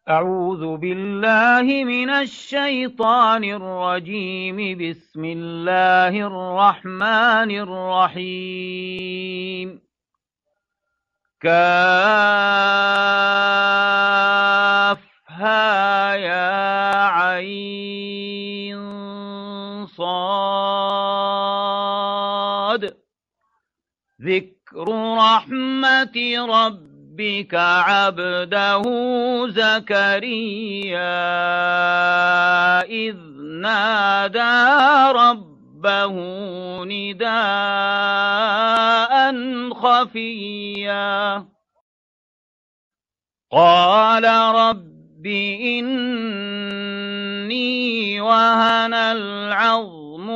أعوذ بالله من الشيطان الرجيم. بسم الله الرحمن الرحيم. كافها يا عين صاد. ذكر رحمة ربك عبده زكريا إذ نادى ربه نداء خفيا قال رب إني وهن العظم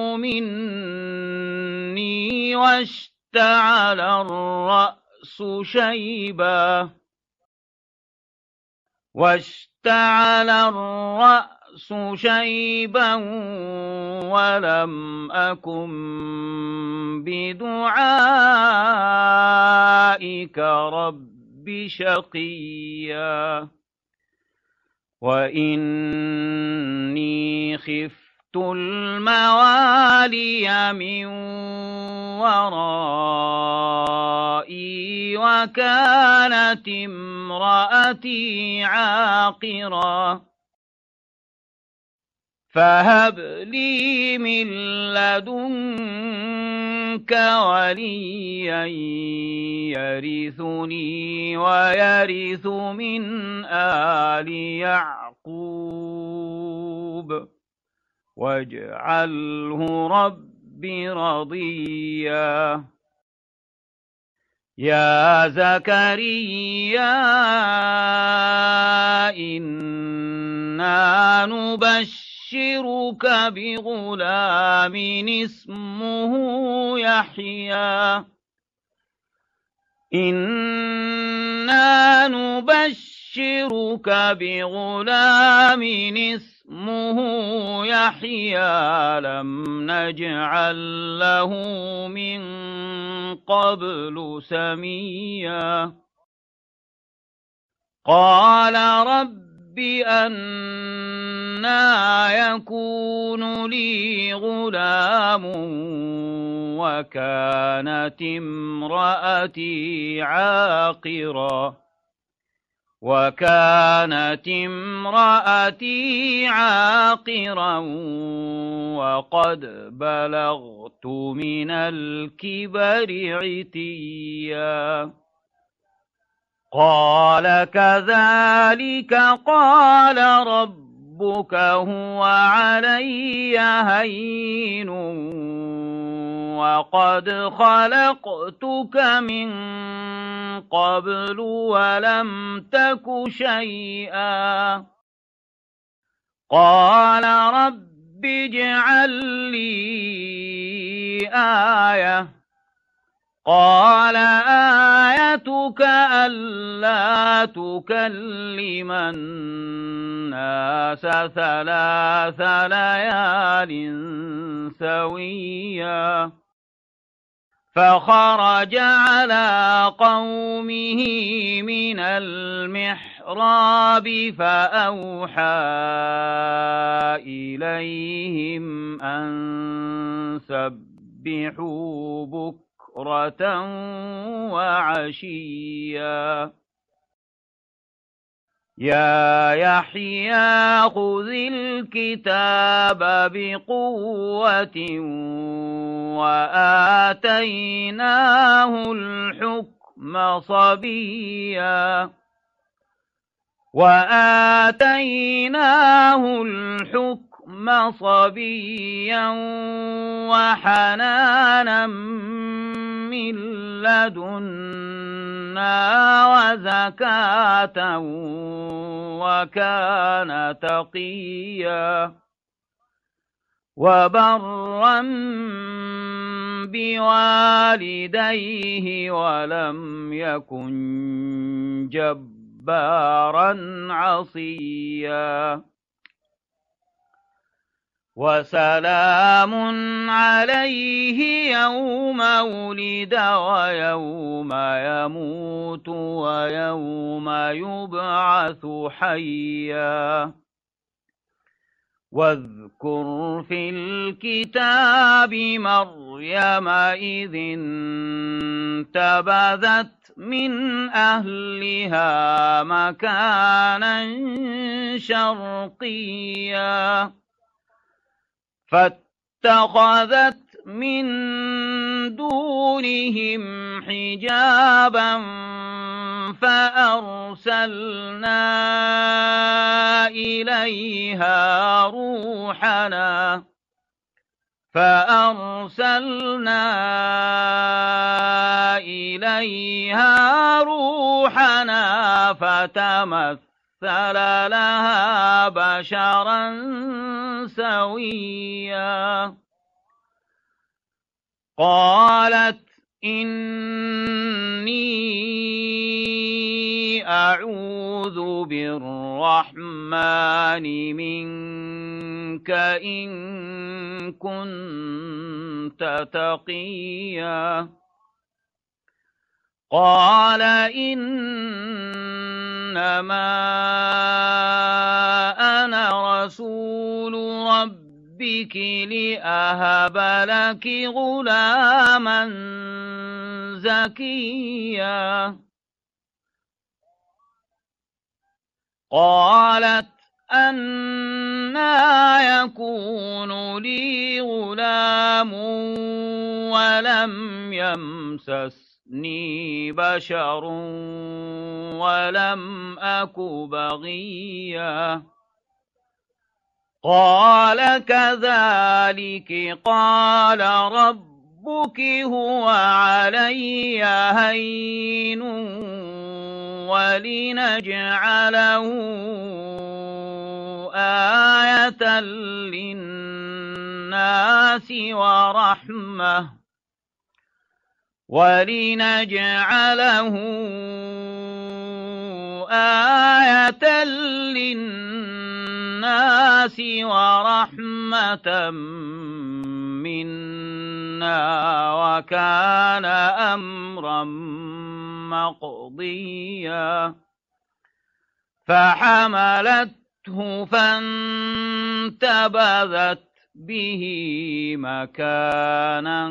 مني واشتعل الرأس شيبا ولم أكن بدعائك رب شقيا وإني خفت الموالي من ورائي وكانت امرأتي عاقرا فهب لي من لدنك وليا يرثني ويرث من آل يعقوب واجعله رب رضيا يا زكريا إنا نبشرك بغلام اسمه يحيى لم نجعل له من قبل سميا قال رب أنى يكون لي غلام وكانت امرأتي عاقرا وقد بلغت من الكبر عتيا قال كذلك قال ربك هو علي هين وقد خلقتك من قبل ولم تك شيئا قال رب اجعل لي آية قال آيتك ألا تكلم الناس 3 ليال سويا فخرج على قومه من المحراب فأوحى إليهم أن سبحوا بكرة وعشيا يا يحيى خذ الكتاب بقوة وآتيناه الحكم صبيا وحنانا من لدنا وزكاة وكان تقيا وبرا بوالديه ولم يكن جبارا عصيا وسلام عليه يوم ولد ويوم يموت ويوم يبعث حيا واذكر في الكتاب مريم إذ انتبذت من أهلها مكانا شرقيا فاتخذت من دونهم حجابا فأرسلنا إليها روحنا فتمثل لها بشرا سويا قالت إني أعوذ بالرحمن منك إن كنت تقيا قال إنما أنا رسول ربك لأهب لك غلاما زكيا قالت أنى يكون لي غلام ولم يمسسني بشر ولم أك بغيا قال كذلك قال ربك هو علي هين ولنجعله آية للناس ورحمة منا وكان أمرا مقضيا فحملته فانتبذت به مكانا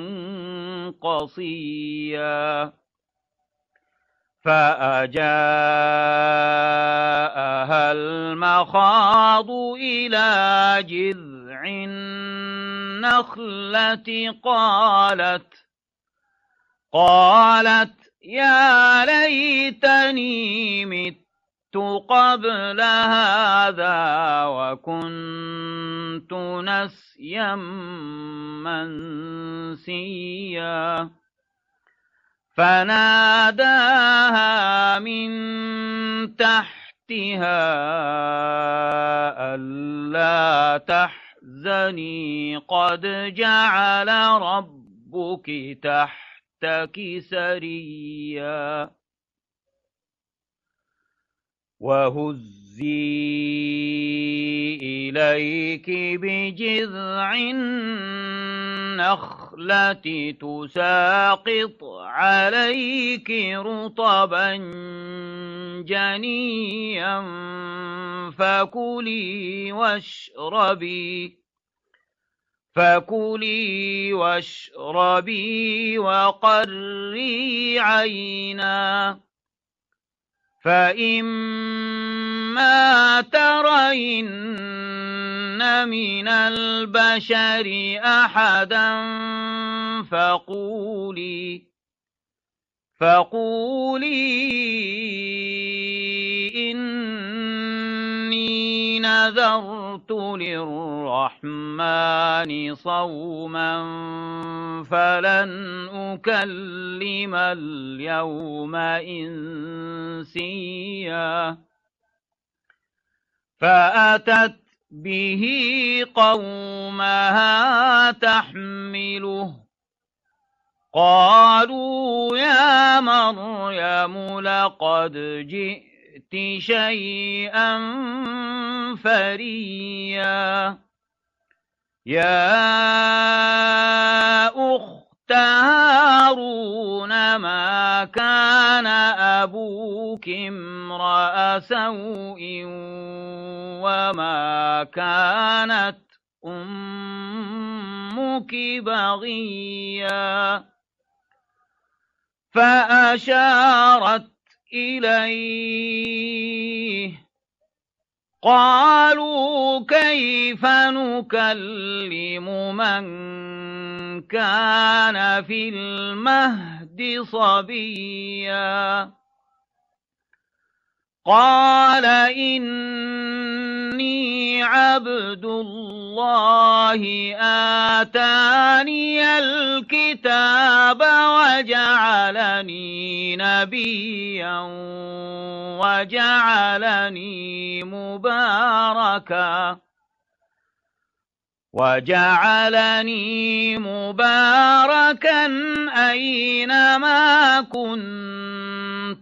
قصيا فأجاءها المخاض إلى جذع النخلة قالت يا ليتني مت قبل هذا وكنت نسيا منسيا فناداها من تحتها ألا تحزني قد جعل ربك تحتك سريا وهزي إليك بجذع النخلة تساقط عليك رطبا جنيا فكلي واشربي وقري عينا فإما ترين من البشر أحدا فقولي إني نذرت للرحمن صوما فلن أكلم اليوم إنسيا فأتت به قومها تحمله قالوا يا مريم لقد جئت شيئا فريا يا أخت هارون ما كان أبوك امرأ سوء وما كانت أمك بغيا فأشارت إليه قالوا كيف نكلم من كان في المهد صبيا قال إني عبد الله آتاني الكتاب وجعلني نبيا وجعلني مباركا أينما كنت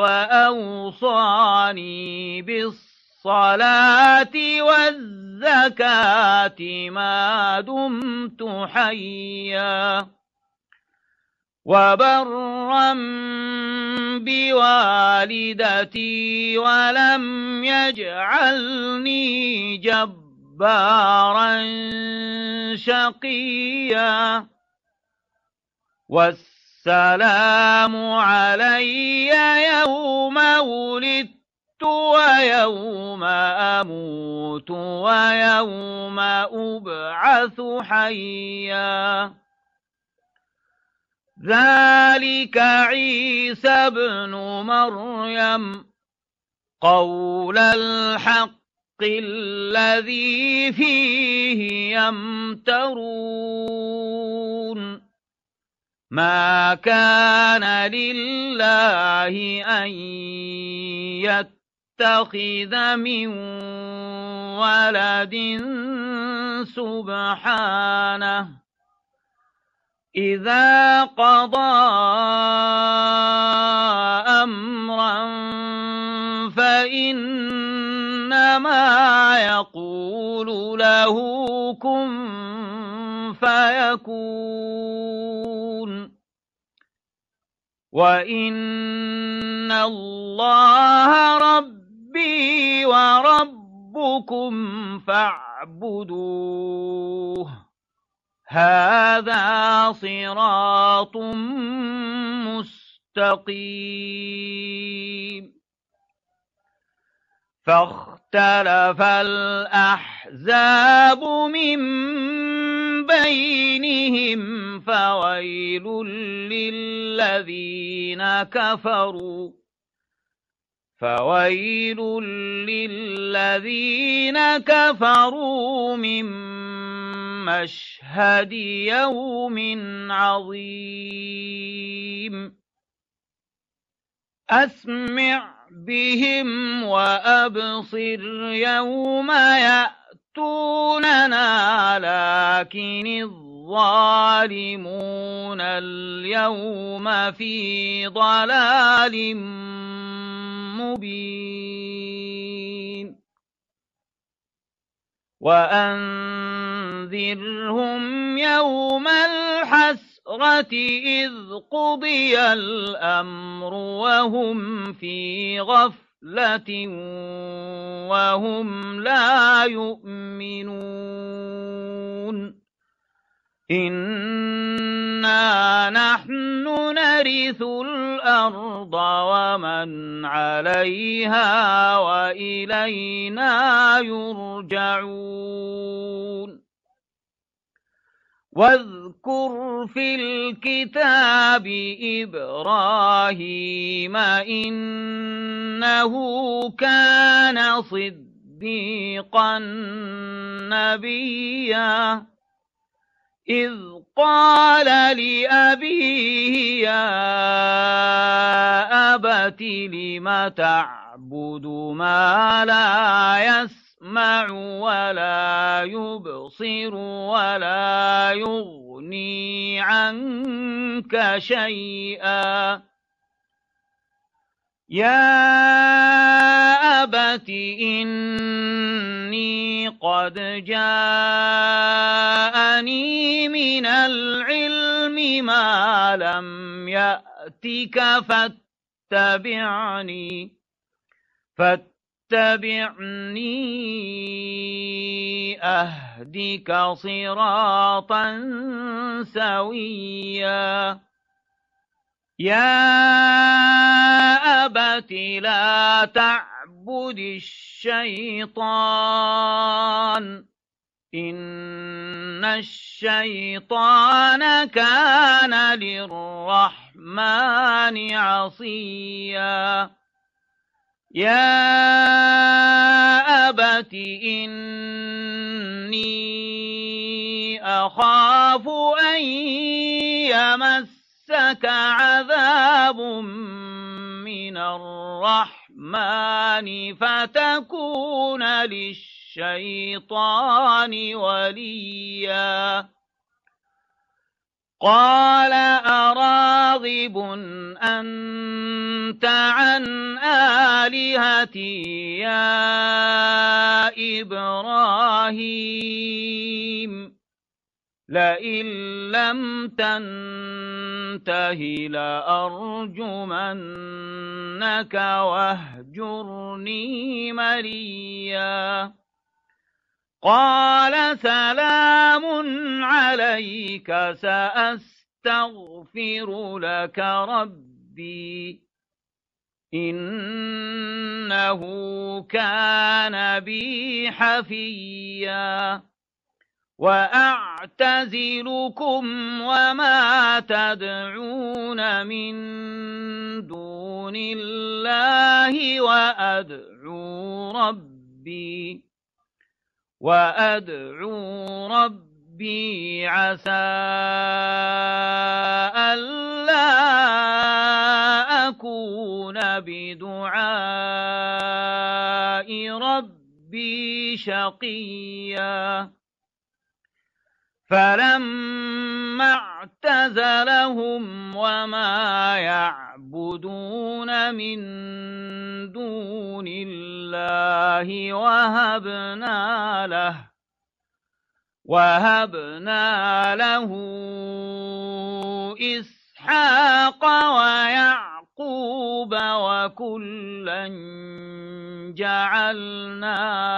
وأوصاني بالصلاة والزكاة ما دمت حيا وبرا بوالدتي ولم يجعلني جبارا شقيا والسلام علي يوم ولدت ويوم أموت ويوم أبعث حيا ذلك عيسى ابن مريم قول الحق الذي فيه يمترون ما كان لله أن يتخذ من ولد سبحانه إذا قضى أمرا فإنما يقول له كن فيكون وإن الله ربي وربكم فاعبدوه هذا صراط مستقيم فاختلف الأحزاب من بينهم فويل للذين كفروا من مشهد يوم عظيم أسمع بهم وأبصر يوم يأتوننا لكن الظالمون اليوم في ضلال مبين وأنذرهم يوم الحسرة إذ قضي الأمر وهم في غفلة وهم لا يؤمنون إنا نحن نرث الأرض ومن عليها وإلينا يرجعون واذكر في الكتاب إبراهيم إنه كان صديقا نبيا إذ قال لأبيه يا أبت لم تعبد ما لا يسمع ولا يبصر ولا يغني عنك شيئا يا أبت إني قد جاءني من العلم ما لم يأتك فاتبعني أهدك صراطا سويا يا أبت لا تعبد الشيطان إن الشيطان كان للرحمن عصيا يا أبت إني أخاف أن يمسك عذاب من الرحمن فتكون للشيطان وليا قال أراغب أنت عن آلهتي يا إبراهيم لئن لم تنته لأرجمنك واهجرني مليا قال سلام عليك سأستغفر لك ربي إنه كان بي حفيا وأعتزلكم وما تدعون من دون الله وأدعو ربي عسى ألا أكون بدعاء ربي شقيا فلما اعتزلهم وما يعبدون من دون الله وهبنا له إسحاق ويعقوب وكلا جعلنا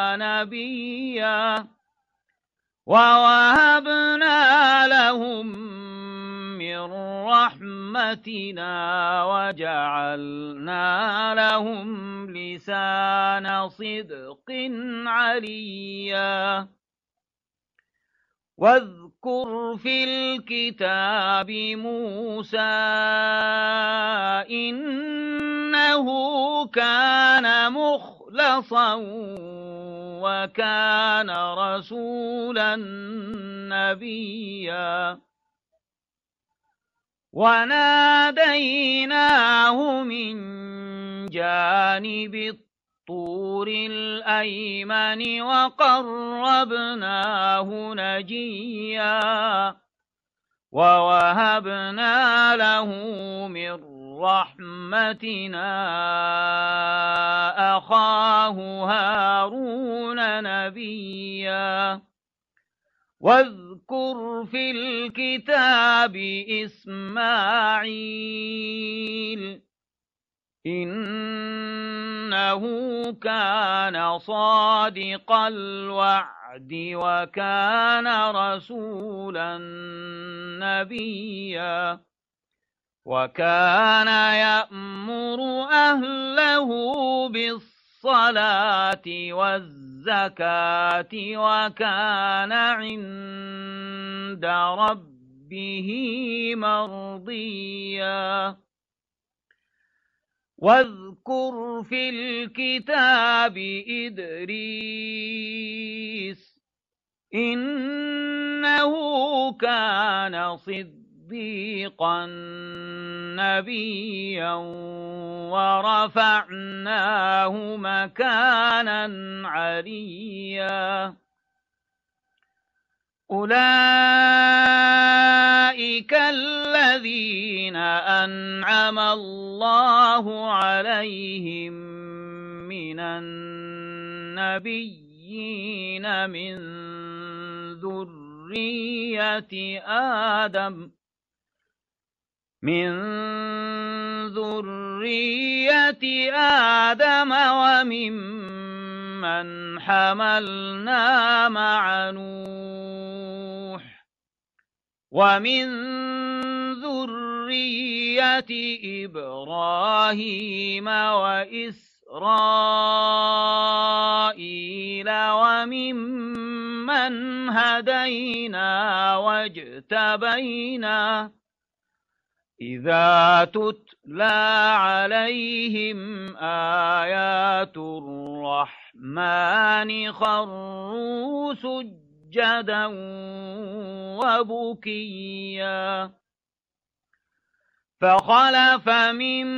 نبيا ووهبنا لهم من رحمتنا وجعلنا لهم لسان صدق عليا واذكر في الكتاب موسى إنه كان مخلصا وكان رسولا نبيا وناديناه من جانب الطور الأيمن وقربناه نجيا ووهبنا له من رحمتنا أخاه هارون نبيا واذكر في الكتاب إسماعيل إنه كان صادق الوعد وكان رسولا نبيا وكان يأمر أهله بالصلاة والزكاة وكان عند ربه مرضيا واذكر في الكتاب إدريس إنه كان صديقا نبيا ورفعناه مكانا عليا أولئك الذين أنعم الله عليهم من النبيين النبيين من ذرية آدم وممن حملنا مع نوح ومن ذرية إبراهيم وإسرائيل وممن هدينا واجتبينا إذا تتلى عليهم آيات الرحمن خروا سجدا وبكيا فخلف من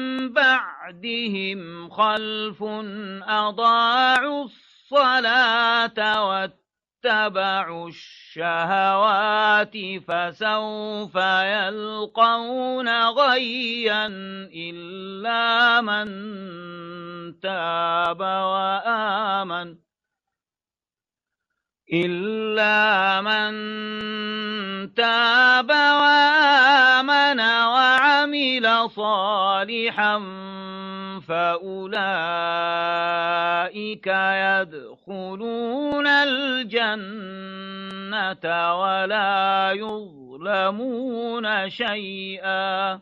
بعدهم خلف أضاعوا الصلاة واتبعوا الشهوات فسوف يلقون غيا إلا من تاب وآمن وعمل صالحا فأولئك يدخلون الجنة ولا يظلمون شيئا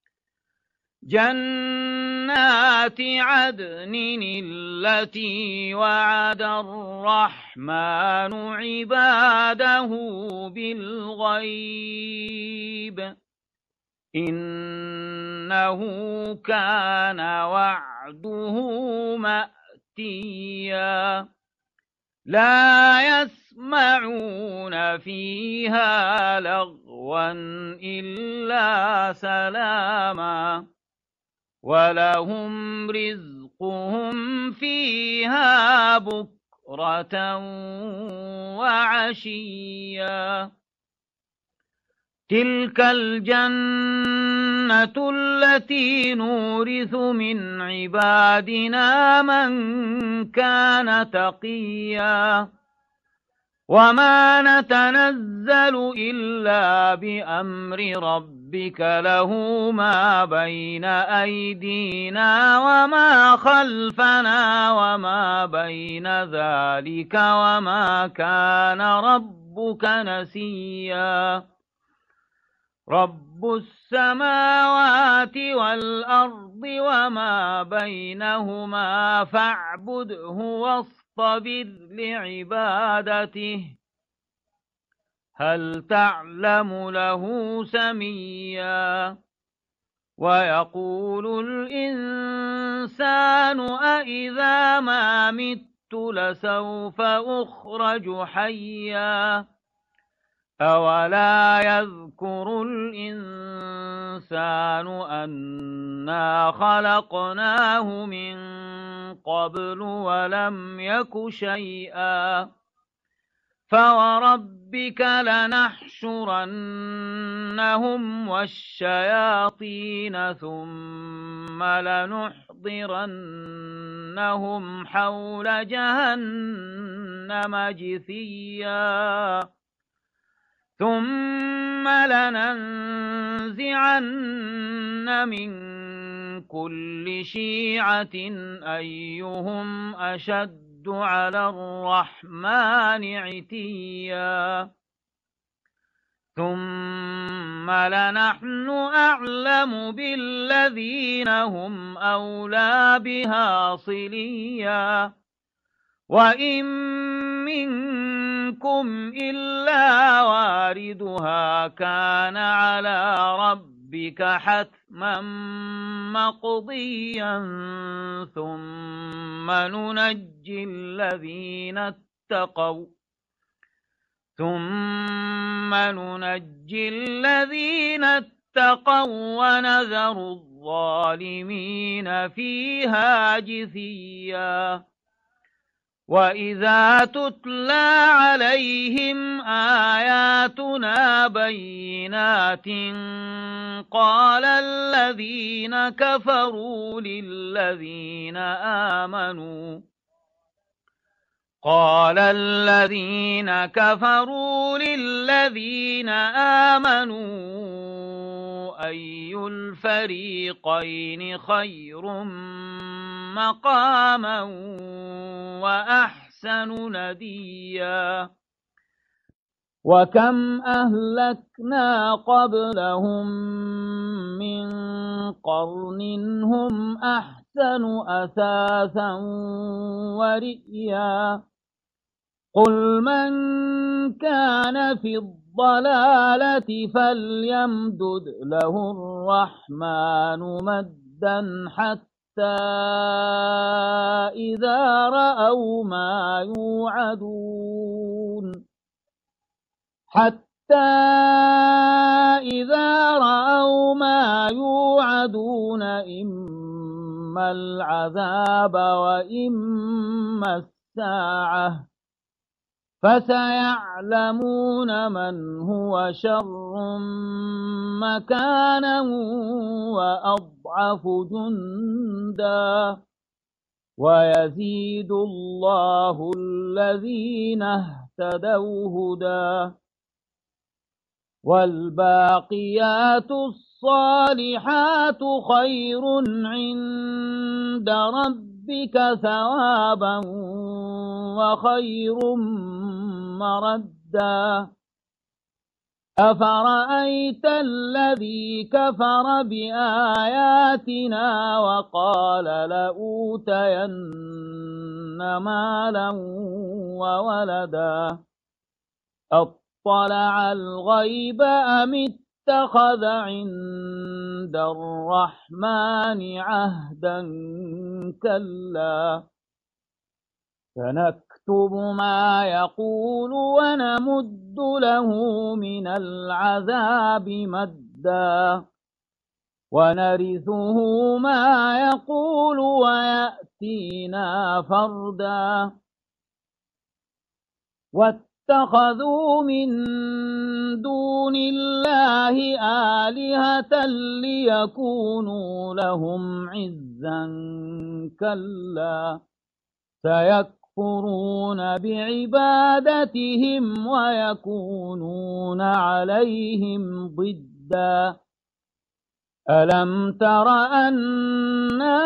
جنات عدن التي وعد الرحمن عباده بالغيب إنه كان وعده مأتيا لا يسمعون فيها لغوا إلا سلاما ولهم رزقهم فيها بكرة وعشيا تلك الجنة التي نورث من عبادنا من كان تقيا وما نتنزل إلا بأمر ربك له ما بين أيدينا وما خلفنا وما بين ذلك وما كان ربك نسيا رب السماوات والأرض وما بينهما فاعبده واصطبر لعبادته هل تعلم له سميا ويقول الإنسان أإذا ما مت لسوف أخرج حيا أولا يذكر الإنسان أنا خلقناه من قبل ولم يك شيئا فوربك لنحشرنهم والشياطين ثم لنحضرنهم حول جهنم جثيا ثم لننزعن من كل شيعة أيهم أشد على الرحمن عتيا ثم لنحن أعلم بالذين هم أولى بها صليا وإن منكم إلا واردها كان على ربك حتما مقضيا ثم ننجي الذين اتقوا ونذر الظالمين فيها جثيا وإذا تتلى عليهم آياتنا بينات قال الذين كفروا للذين آمنوا قال الذين كفروا للذين آمنوا أي الفريقين خير مقاما وأحسن نديا وكم أهلكنا قبلهم من قرن هم أحسن أثاثا ورئيا قل من كان في الضلالة فليمدد له الرحمن مدا حتى إذا رأوا ما يوعدون إما العذاب وإما الساعة فسيعلمون من هو شر مكانا وأضعف جندا ويزيد الله الذين اهتدوا هدى والباقيات الصالحات خير عند ربك ثوابا وخير مردا أفرأيت الذي كفر بآياتنا وقال لأوتين مالا وولدا اطلع الغيب أم اتخذ عند الرحمن عهدا كلا سنكتب ما يقول ونمد له من العذاب مدا ونرثه ما يقول ويأتينا فردا واتخذوا من دون الله آلهة ليكونوا لهم عزا كلا سيكفرون بعبادتهم ويكونون عليهم ضدا ألم تر أنا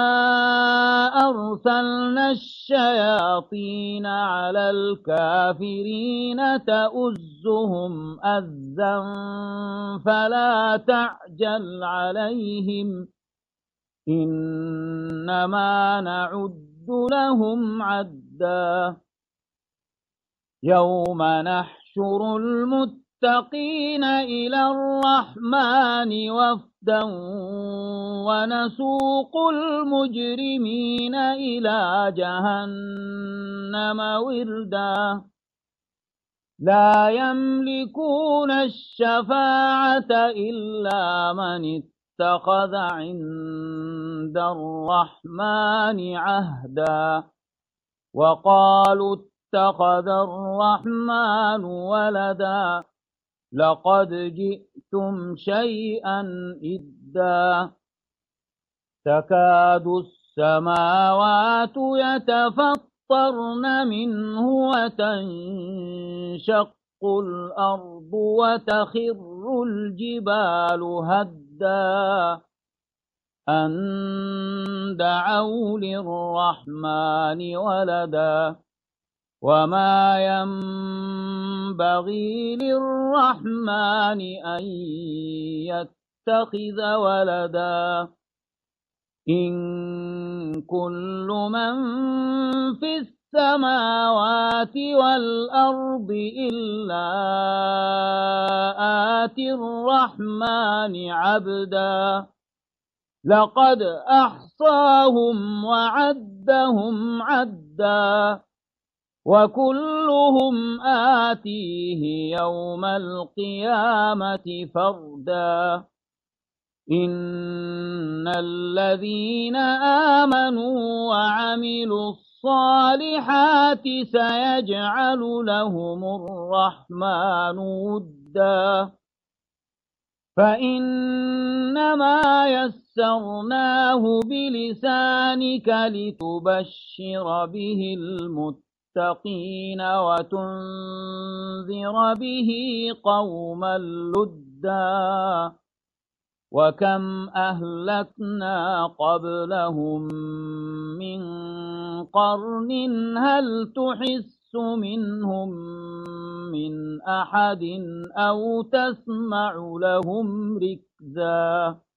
أرسلنا الشياطين على الكافرين تؤزهم أزا فلا تعجل عليهم إنما نعد لهم عدا يوم نحشر المتقين إلى الرحمن وفدا ونسوق المجرمين إلى جهنم وردا لا يملكون الشفاعة إلا من اتخذ عند الرحمن عهدا وقالوا اتخذ الرحمن ولدا لقد جئتم شيئا إدا تكاد السماوات يتفطرن منه وتنشق الأرض وتخر الجبال هدا أن دعوا للرحمن ولدا وما ينبغي للرحمن أن يتخذ ولدا إن كل من في السماوات والأرض إلا آتي الرحمن عبدا لقد أحصاهم وعدهم عدا وكلهم آتيه يوم القيامة فردا إن الذين آمنوا وعملوا الصالحات سيجعل لهم الرحمن ودا فإنما يسرناه بلسانك لتبشر به المتقين للمتقين وتنذر به قوما لدا وكم أهلكنا قبلهم من قرن هل تحس منهم من أحد أو تسمع لهم ركزا